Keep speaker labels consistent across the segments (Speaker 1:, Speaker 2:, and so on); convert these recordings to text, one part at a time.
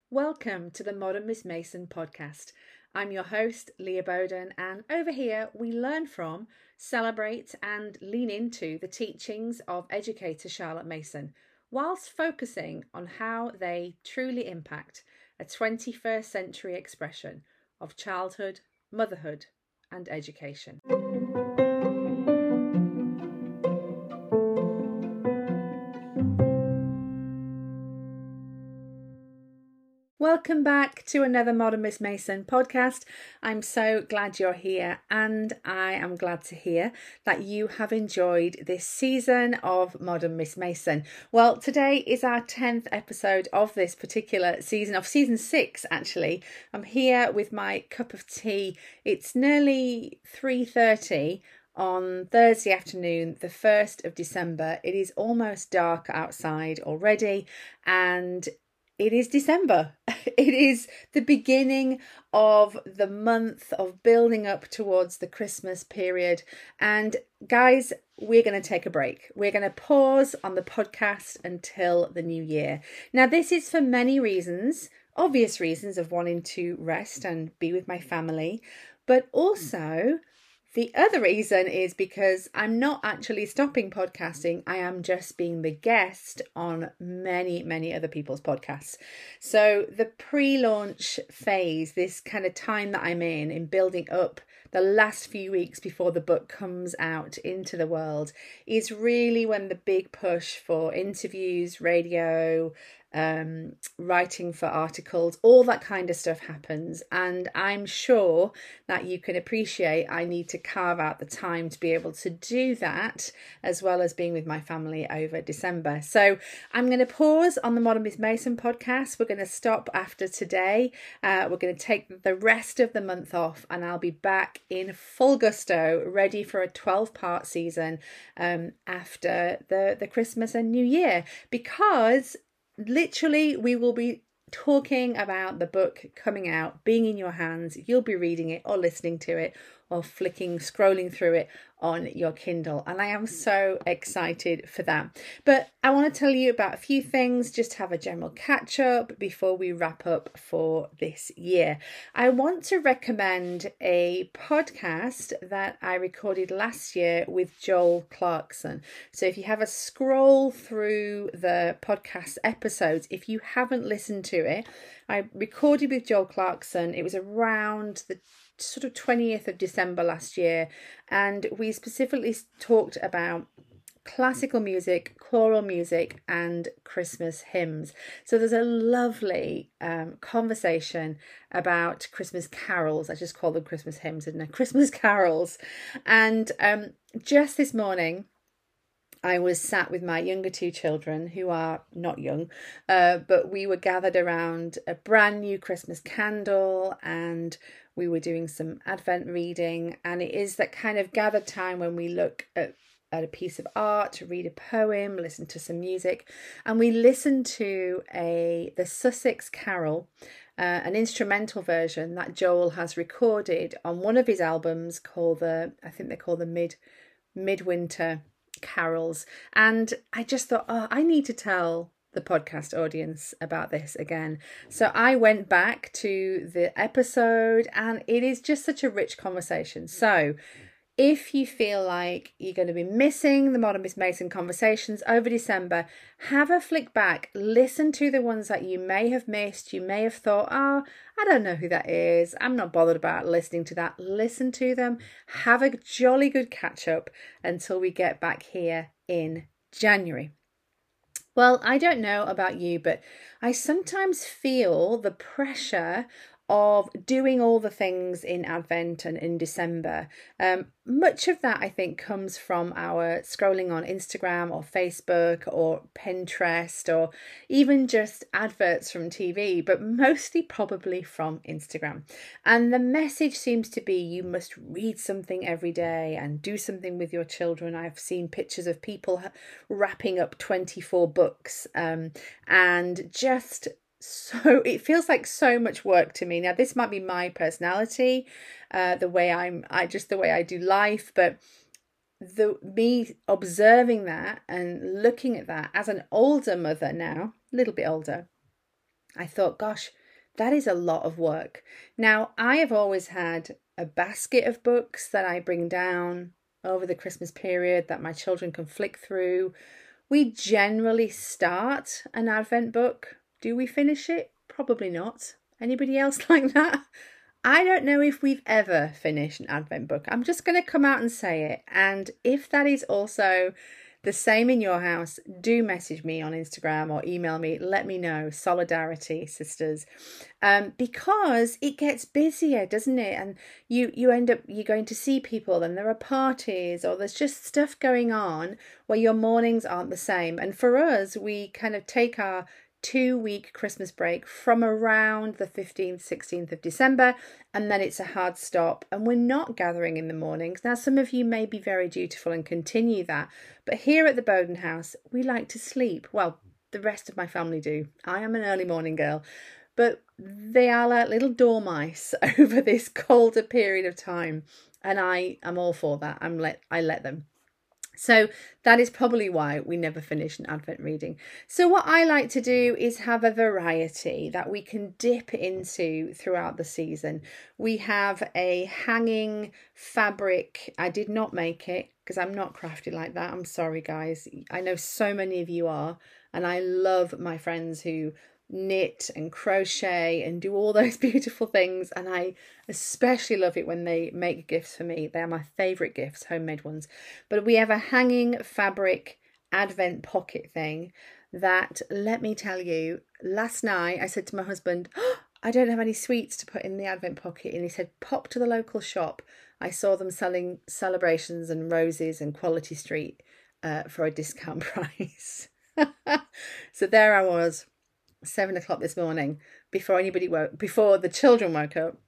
Speaker 1: Welcome to the Modern Miss Mason podcast. I'm your host, Leah Bowden, and over here we learn from, celebrate, and lean into the teachings of educator Charlotte Mason, whilst focusing on how they truly impact a 21st century expression of childhood, motherhood, and education. Welcome back to another Modern Miss Mason podcast. I'm so glad you're here, and I am glad to hear that you have enjoyed this season of Modern Miss Mason. Well, today is our 10th episode of this particular season, of season 6 actually. I'm here with my cup of tea. It's nearly 3:30 on Thursday afternoon, the 1st of December. It is almost dark outside already, and it is December. It is the beginning of the month of building up towards the Christmas period. And guys, we're going to take a break. We're going to pause on the podcast until the new year. Now, this is for many reasons, obvious reasons of wanting to rest and be with my family, but also the other reason is because I'm not actually stopping podcasting. I am just being the guest on many, many other people's podcasts. So the pre-launch phase, this kind of time that I'm in building up the last few weeks before the book comes out into the world, is really when the big push for interviews, radio, writing for articles, all that kind of stuff happens. And I'm sure that you can appreciate I need to carve out the time to be able to do that, as well as being with my family over December. So I'm going to pause on the Modern Miss Mason podcast. We're going to stop after today. We're going to take the rest of the month off, and I'll be back in full gusto, ready for a 12-part season after the Christmas and New Year, because literally we will be talking about the book coming out, being in your hands. You'll be reading it or listening to it or scrolling through it on your Kindle. And I am so excited for that. But I want to tell you about a few things, just to have a general catch up before we wrap up for this year. I want to recommend a podcast that I recorded last year with Joel Clarkson. So if you have a scroll through the podcast episodes, if you haven't listened to it, I recorded with Joel Clarkson. It was around the sort of 20th of December last year, and we specifically talked about classical music, choral music, and Christmas hymns. So there's a lovely conversation about Christmas carols. I just call them Christmas hymns, didn't I? Christmas carols. And just this morning, I was sat with my younger two children, who are not young, but we were gathered around a brand new Christmas candle, and we were doing some Advent reading. And it is that kind of gathered time when we look at a piece of art, read a poem, listen to some music. And we listened to the Sussex Carol, an instrumental version that Joel has recorded on one of his albums called I think they're called the Midwinter Carols. And I just thought, I need to tell the podcast audience about this again. So I went back to the episode, and it is just such a rich conversation. So if you feel like you're going to be missing the Modern Miss Mason conversations over December, have a flick back, listen to the ones that you may have missed. You may have thought, I don't know who that is. I'm not bothered about listening to that. Listen to them. Have a jolly good catch up until we get back here in January. Well, I don't know about you, but I sometimes feel the pressure of doing all the things in Advent and in December. Much of that, I think, comes from our scrolling on Instagram or Facebook or Pinterest, or even just adverts from TV, but mostly probably from Instagram. And the message seems to be you must read something every day and do something with your children. I've seen pictures of people wrapping up 24 books and just so it feels like so much work to me. Now, this might be my personality, the way I do life, but me observing that and looking at that as an older mother now, a little bit older, I thought, gosh, that is a lot of work. Now, I have always had a basket of books that I bring down over the Christmas period that my children can flick through. We generally start an Advent book. Do we finish it? Probably not. Anybody else like that? I don't know if we've ever finished an Advent book. I'm just going to come out and say it. And if that is also the same in your house, do message me on Instagram or email me. Let me know. Solidarity, sisters. Because it gets busier, doesn't it? And you end up, you're going to see people and there are parties or there's just stuff going on where your mornings aren't the same. And for us, we kind of take our 2-week Christmas break from around the 15th, 16th of December, and then it's a hard stop and we're not gathering in the mornings. Now, some of you may be very dutiful and continue that, but here at the Bowden house, we like to sleep. Well, the rest of my family do. I am an early morning girl, but they are like little dormice over this colder period of time, and I am all for that. I let them. So that is probably why we never finish an Advent reading. So what I like to do is have a variety that we can dip into throughout the season. We have a hanging fabric. I did not make it because I'm not crafty like that. I'm sorry, guys. I know so many of you are, and I love my friends who knit and crochet and do all those beautiful things, and I especially love it when they make gifts for me. They are my favourite gifts, homemade ones. But we have a hanging fabric Advent pocket thing that, let me tell you, last night I said to my husband, oh, I don't have any sweets to put in the Advent pocket, and he said, pop to the local shop. I saw them selling Celebrations and Roses and Quality Street for a discount price. So there I was, 7 o'clock this morning, before the children woke up.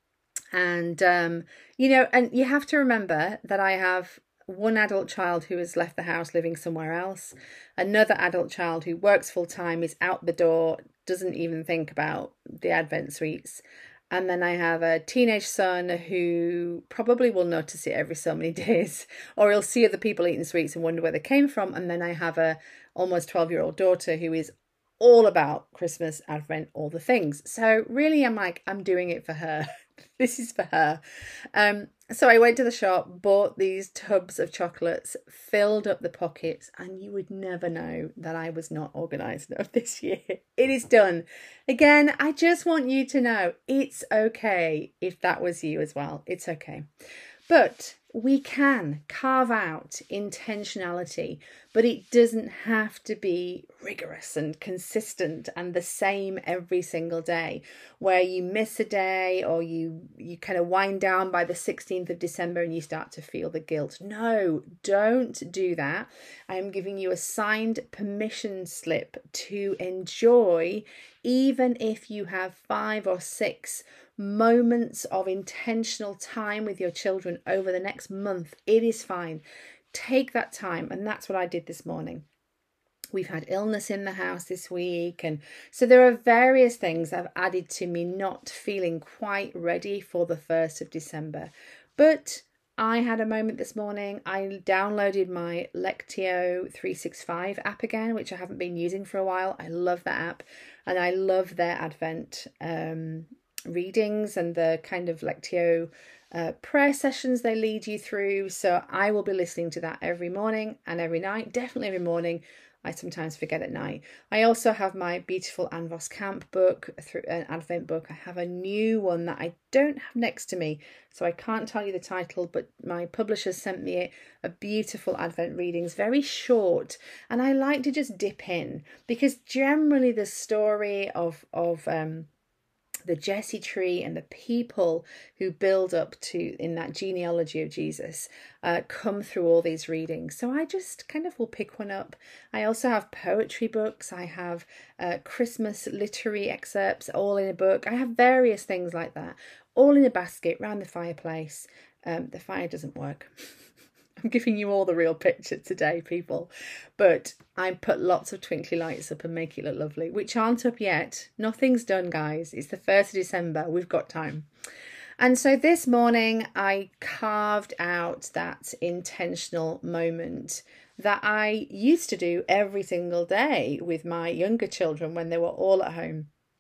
Speaker 1: And and you have to remember that I have one adult child who has left the house living somewhere else, another adult child who works full time, is out the door, doesn't even think about the Advent sweets. And then I have a teenage son who probably will notice it every so many days, or he'll see other people eating sweets and wonder where they came from. And then I have a almost 12-year-old daughter who is all about Christmas, Advent, all the things. So really, I'm doing it for her. This is for her. So I went to the shop, bought these tubs of chocolates, filled up the pockets, and you would never know that I was not organised enough this year. It is done. Again, I just want you to know it's okay if that was you as well. It's okay. But we can carve out intentionality, but it doesn't have to be rigorous and consistent and the same every single day, where you miss a day or you kind of wind down by the 16th of December and you start to feel the guilt. No, don't do that. I am giving you a signed permission slip to enjoy, even if you have 5 or 6 moments of intentional time with your children over the next month. It is fine. Take that time. And that's what I did this morning. We've had illness in the house this week, and so there are various things that have added to me not feeling quite ready for the 1st of December. But I had a moment this morning. I downloaded my Lectio 365 app again, which I haven't been using for a while. I love that app, and I love their Advent readings and the kind of Lectio prayer sessions they lead you through. So I will be listening to that every morning and every night, definitely every morning. I sometimes forget at night. I also have my beautiful Anne Voskamp book, through an Advent book. I have a new one that I don't have next to me, so I can't tell you the title, but my publisher sent me it. A beautiful Advent readings, very short, and I like to just dip in, because generally the story of the Jesse tree and the people who build up to in that genealogy of Jesus come through all these readings. So I just kind of will pick one up. I also have poetry books. I have Christmas literary excerpts all in a book. I have various things like that, all in a basket round the fireplace. The fire doesn't work. I'm giving you all the real picture today, people. But I put lots of twinkly lights up and make it look lovely, which aren't up yet. Nothing's done, guys. It's the 1st of December. We've got time. And so this morning I carved out that intentional moment that I used to do every single day with my younger children when they were all at home.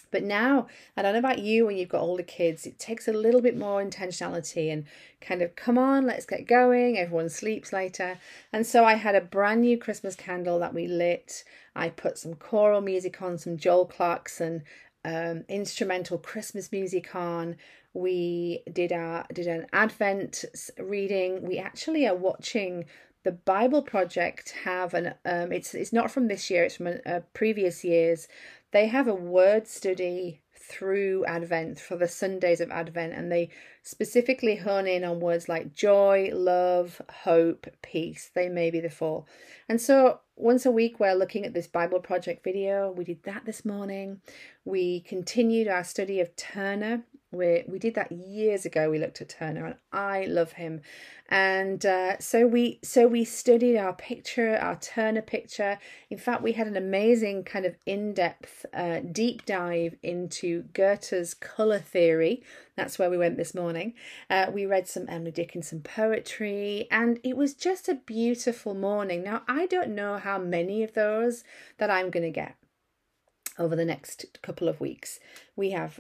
Speaker 1: But now, I don't know about you when you've got older kids, it takes a little bit more intentionality and kind of, come on, let's get going. Everyone sleeps later. And so I had a brand new Christmas candle that we lit. I put some choral music on, some Joel Clarkson instrumental Christmas music on. We did an Advent reading. We actually are watching the Bible Project have it's not from this year, it's from a previous years. They have a word study through Advent for the Sundays of Advent, and they specifically hone in on words like joy, love, hope, peace. They may be the four. And so once a week we're looking at this Bible Project video. We did that this morning. We continued our study of Turner. We did that years ago. We looked at Turner, and I love him. And so we studied our Turner picture. In fact, we had an amazing kind of in-depth deep dive into Goethe's colour theory. That's where we went this morning. We read some Emily Dickinson poetry, and it was just a beautiful morning. Now, I don't know how many of those that I'm going to get over the next couple of weeks. We have,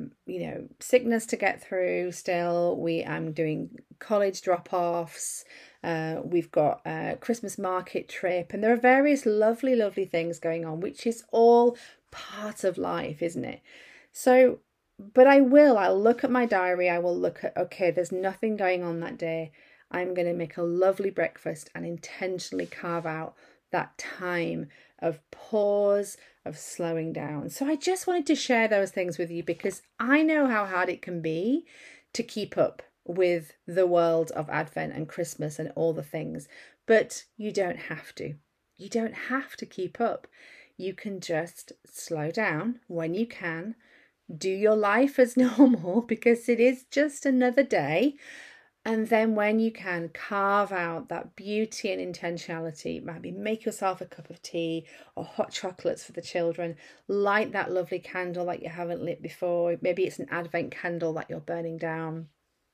Speaker 1: sickness to get through still. I'm doing college drop-offs. We've got a Christmas market trip, and there are various lovely, lovely things going on, which is all part of life, isn't it? So, but I'll look at my diary. I will look at, okay, there's nothing going on that day. I'm going to make a lovely breakfast and intentionally carve out that time of pause, of slowing down. So I just wanted to share those things with you because I know how hard it can be to keep up with the world of Advent and Christmas and all the things. But you don't have to. You don't have to keep up. You can just slow down when you can. Do your life as normal because it is just another day. And then when you can, carve out that beauty and intentionality. Maybe make yourself a cup of tea or hot chocolates for the children. Light that lovely candle that you haven't lit before. Maybe it's an Advent candle that you're burning down.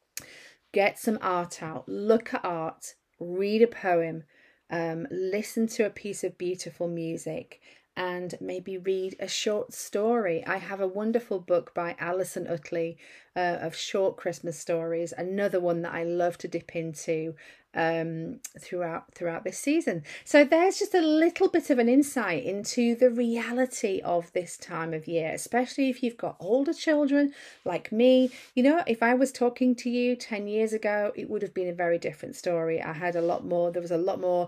Speaker 1: Get some art out. Look at art. Read a poem. Listen to a piece of beautiful music. And maybe read a short story. I have a wonderful book by Alison Utley of short Christmas stories, another one that I love to dip into throughout this season. So there's just a little bit of an insight into the reality of this time of year, especially if you've got older children like me. If I was talking to you 10 years ago, it would have been a very different story. There was a lot more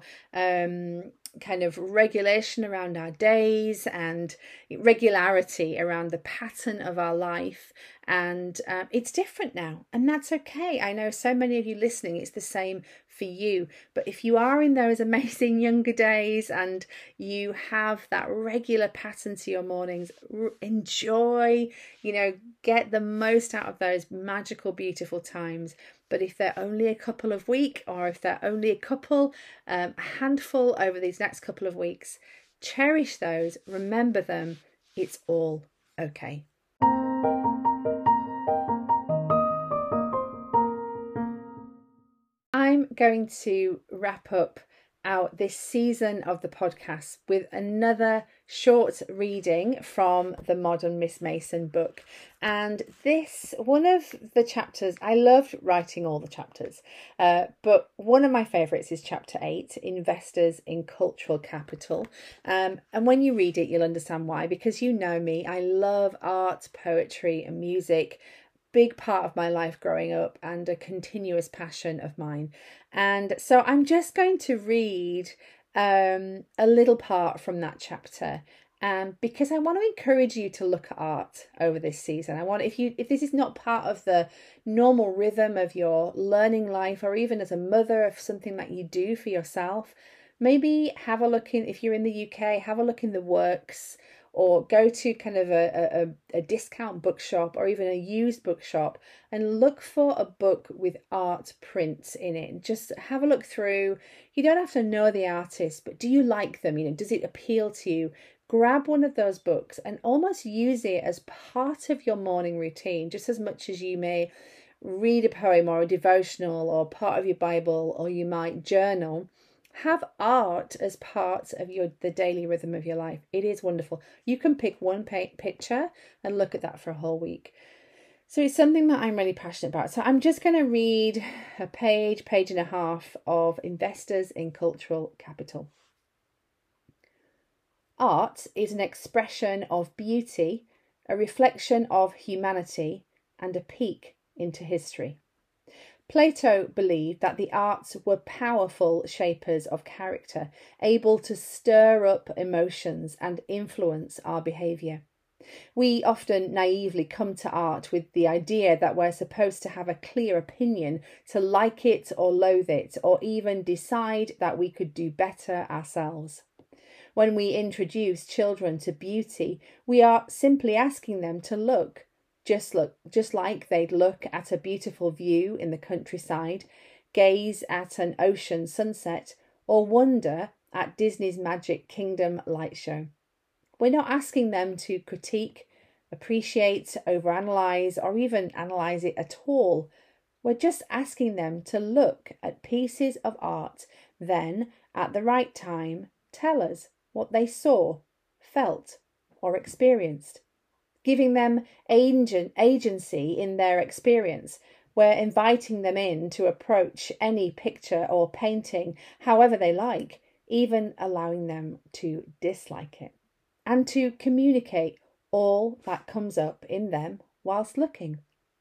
Speaker 1: kind of regulation around our days and regularity around the pattern of our life, and it's different now, and that's okay. I know so many of you listening, it's the same for you. But if you are in those amazing younger days and you have that regular pattern to your mornings, enjoy, get the most out of those magical, beautiful times. But if they're only a couple of weeks, or if they're only a handful over these next couple of weeks, cherish those, remember them. It's all okay. I'm going to wrap up out this season of the podcast with another short reading from the Modern Miss Mason book. And one of the chapters, I loved writing all the chapters, but one of my favourites is chapter 8, Investors in Cultural Capital. And when you read it, you'll understand why, because you know me, I love art, poetry and music. Big part of my life growing up and a continuous passion of mine. And so I'm just going to read a little part from that chapter because I want to encourage you to look at art over this season. If this is not part of the normal rhythm of your learning life, or even as a mother of something that you do for yourself, maybe have a look if you're in the UK, have a look in the works, or go to kind of a discount bookshop or even a used bookshop and look for a book with art prints in it. Just have a look through. You don't have to know the artist, but do you like them? Does it appeal to you? Grab one of those books and almost use it as part of your morning routine, just as much as you may read a poem or a devotional or part of your Bible, or you might journal. Have art as part of the daily rhythm of your life. It is wonderful. You can pick one picture and look at that for a whole week. So it's something that I'm really passionate about. So I'm just going to read a page and a half of Investors in Cultural Capital. Art is an expression of beauty, a reflection of humanity, and a peek into history. Plato believed that the arts were powerful shapers of character, able to stir up emotions and influence our behaviour. We often naively come to art with the idea that we're supposed to have a clear opinion, to like it or loathe it, or even decide that we could do better ourselves. When we introduce children to beauty, we are simply asking them to look just like they'd look at a beautiful view in the countryside, gaze at an ocean sunset, or wonder at Disney's Magic Kingdom light show. We're not asking them to critique, appreciate, overanalyze, or even analyze it at all. We're just asking them to look at pieces of art, then, at the right time, tell us what they saw, felt, or experienced. Giving them agency in their experience. We're inviting them in to approach any picture or painting however they like, even allowing them to dislike it, and to communicate all that comes up in them whilst looking.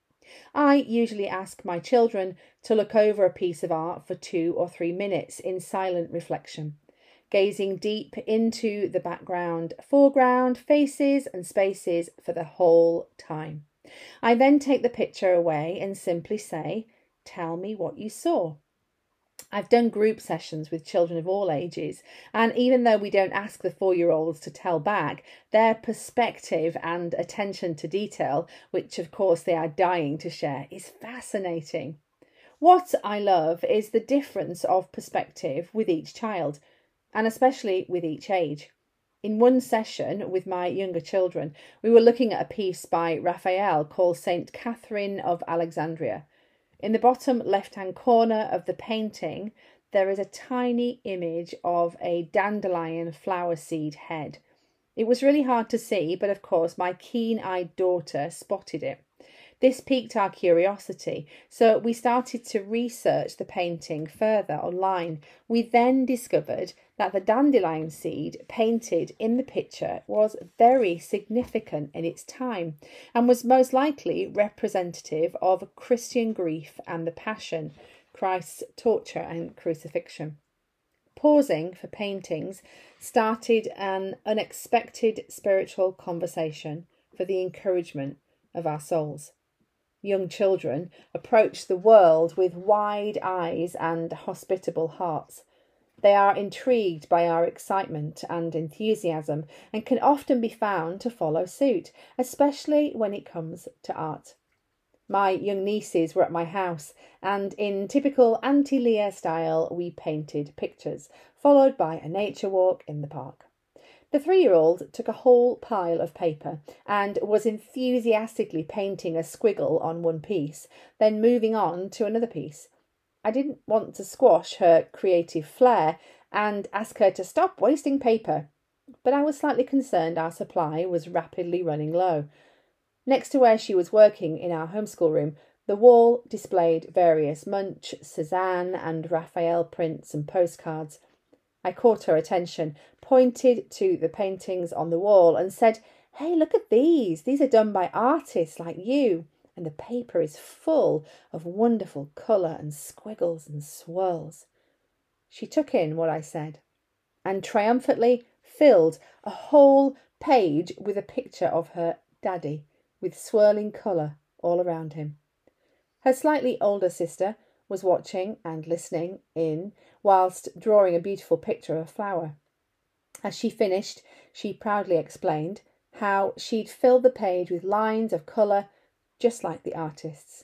Speaker 1: I usually ask my children to look over a piece of art for 2 or 3 minutes in silent reflection, gazing deep into the background, foreground, faces and spaces for the whole time. I then take the picture away and simply say, "Tell me what you saw." I've done group sessions with children of all ages, and even though we don't ask the 4-year-olds to tell back, their perspective and attention to detail, which of course they are dying to share, is fascinating. What I love is the difference of perspective with each child, and especially with each age. In one session with my younger children, we were looking at a piece by Raphael called St. Catherine of Alexandria. In the bottom left-hand corner of the painting, there is a tiny image of a dandelion flower seed head. It was really hard to see, but of course my keen-eyed daughter spotted it. This piqued our curiosity, so we started to research the painting further online. We then discovered that the dandelion seed painted in the picture was very significant in its time and was most likely representative of Christian grief and the Passion, Christ's torture and crucifixion. Pausing for paintings started an unexpected spiritual conversation for the encouragement of our souls. Young children approach the world with wide eyes and hospitable hearts. They are intrigued by our excitement and enthusiasm and can often be found to follow suit, especially when it comes to art. My young nieces were at my house, and in typical Auntie Leah style, we painted pictures, followed by a nature walk in the park. The 3-year-old took a whole pile of paper and was enthusiastically painting a squiggle on one piece, then moving on to another piece. I didn't want to squash her creative flair and ask her to stop wasting paper, but I was slightly concerned our supply was rapidly running low. Next to where she was working in our homeschool room, the wall displayed various Munch, Cézanne and Raphael prints and postcards. I caught her attention, pointed to the paintings on the wall and said, "Hey, look at these. These are done by artists like you. And the paper is full of wonderful colour and squiggles and swirls." She took in what I said and triumphantly filled a whole page with a picture of her daddy with swirling colour all around him. Her slightly older sister was watching and listening in whilst drawing a beautiful picture of a flower. As she finished, she proudly explained how she'd filled the page with lines of colour just like the artists.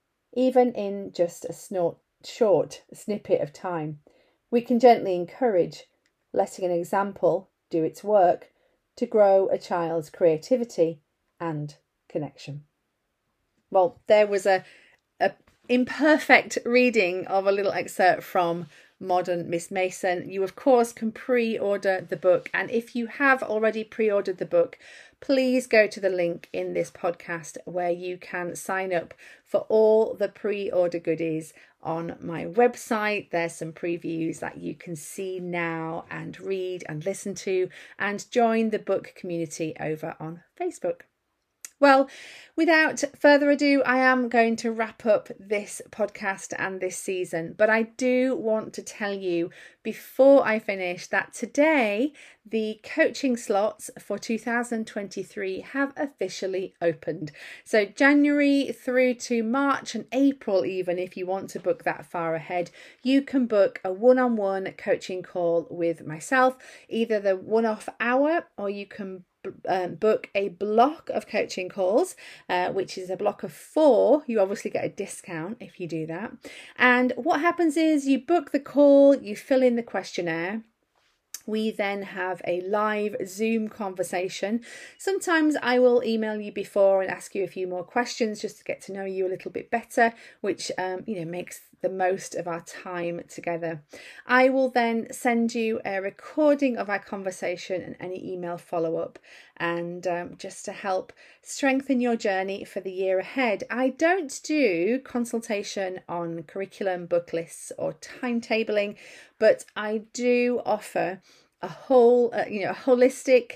Speaker 1: Even in just a short snippet of time, we can gently encourage, letting an example do its work to grow a child's creativity and connection. Well, there was a imperfect reading of a little excerpt from Modern Miss Mason. You, of course, can pre-order the book. And if you have already pre-ordered the book, please go to the link in this podcast where you can sign up for all the pre-order goodies on my website. There's some previews that you can see now and read and listen to, and join the book community over on Facebook. Well, without further ado, I am going to wrap up this podcast and this season, but I do want to tell you before I finish that today the coaching slots for 2023 have officially opened. So January through to March and April, even if you want to book that far ahead, you can book a one-on-one coaching call with myself, either the one-off hour, or you can book a block of coaching calls, which is a block of 4. You obviously get a discount if you do that. And what happens is you book the call, you fill in the questionnaire. We then have a live Zoom conversation. Sometimes I will email you before and ask you a few more questions just to get to know you a little bit better, which makes the most of our time together. I will then send you a recording of our conversation and any email follow-up, and just to help strengthen your journey for the year ahead. I don't do consultation on curriculum, book lists or timetabling, but I do offer a whole, a holistic,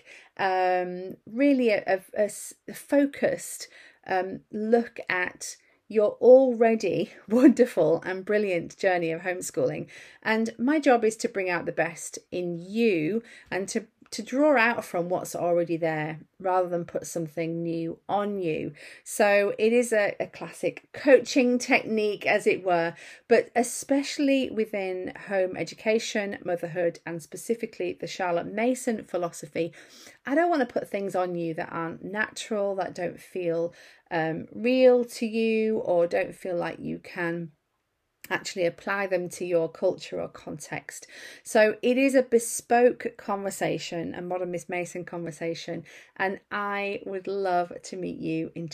Speaker 1: really a focused look at your already wonderful and brilliant journey of homeschooling. And my job is to bring out the best in you and to draw out from what's already there rather than put something new on you. So it is a classic coaching technique, as it were, but especially within home education, motherhood, and specifically the Charlotte Mason philosophy, I don't want to put things on you that aren't natural, that don't feel real to you, or don't feel like you can actually apply them to your culture or context. So it is a bespoke conversation, a Modern Miss Mason conversation, and I would love to meet you in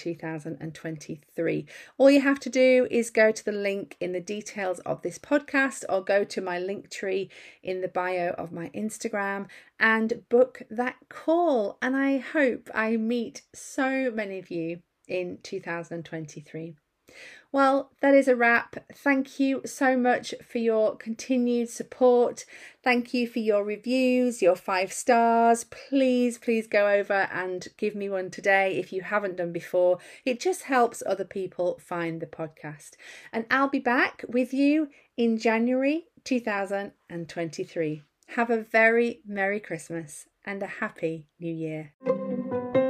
Speaker 1: 2023. All you have to do is go to the link in the details of this podcast, or go to my link tree in the bio of my Instagram and book that call. And I hope I meet so many of you in 2023. Well, that is a wrap. Thank you so much for your continued support. Thank you for your reviews, your 5 stars. Please go over and give me one today if you haven't done before. It just helps other people find the podcast. And I'll be back with you in January 2023. Have a very Merry Christmas and a Happy New Year.